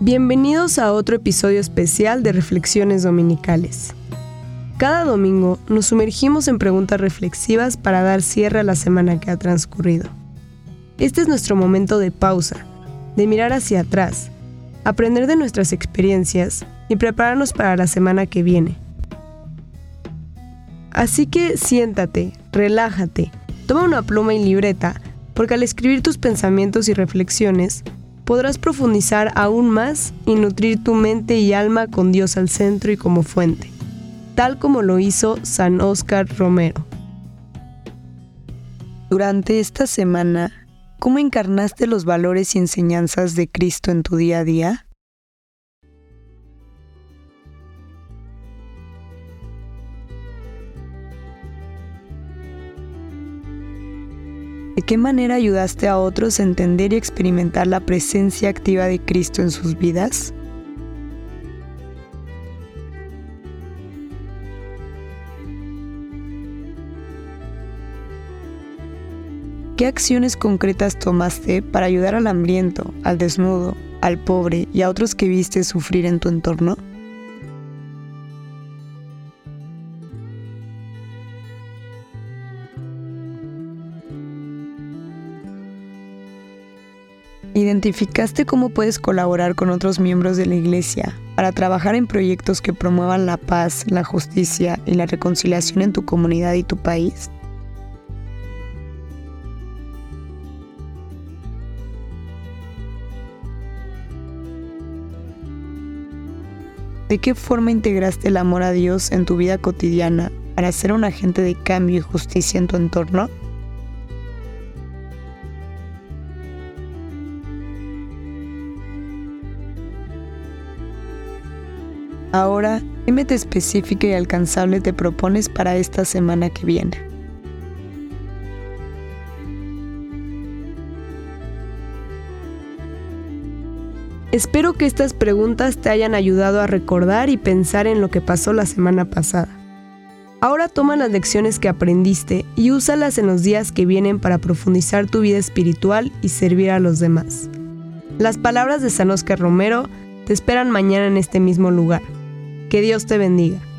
Bienvenidos a otro episodio especial de Reflexiones Dominicales. Cada domingo nos sumergimos en preguntas reflexivas para dar cierre a la semana que ha transcurrido. Este es nuestro momento de pausa, de mirar hacia atrás, aprender de nuestras experiencias y prepararnos para la semana que viene. Así que siéntate, relájate, toma una pluma y libreta, porque al escribir tus pensamientos y reflexiones, podrás profundizar aún más y nutrir tu mente y alma con Dios al centro y como fuente, tal como lo hizo San Óscar Romero. Durante esta semana, ¿cómo encarnaste los valores y enseñanzas de Cristo en tu día a día? ¿De qué manera ayudaste a otros a entender y experimentar la presencia activa de Cristo en sus vidas? ¿Qué acciones concretas tomaste para ayudar al hambriento, al desnudo, al pobre y a otros que viste sufrir en tu entorno? ¿Identificaste cómo puedes colaborar con otros miembros de la Iglesia para trabajar en proyectos que promuevan la paz, la justicia y la reconciliación en tu comunidad y tu país? ¿De qué forma integraste el amor a Dios en tu vida cotidiana para ser un agente de cambio y justicia en tu entorno? Ahora, ¿qué meta específica y alcanzable te propones para esta semana que viene? Espero que estas preguntas te hayan ayudado a recordar y pensar en lo que pasó la semana pasada. Ahora toma las lecciones que aprendiste y úsalas en los días que vienen para profundizar tu vida espiritual y servir a los demás. Las palabras de San Óscar Romero te esperan mañana en este mismo lugar. Que Dios te bendiga.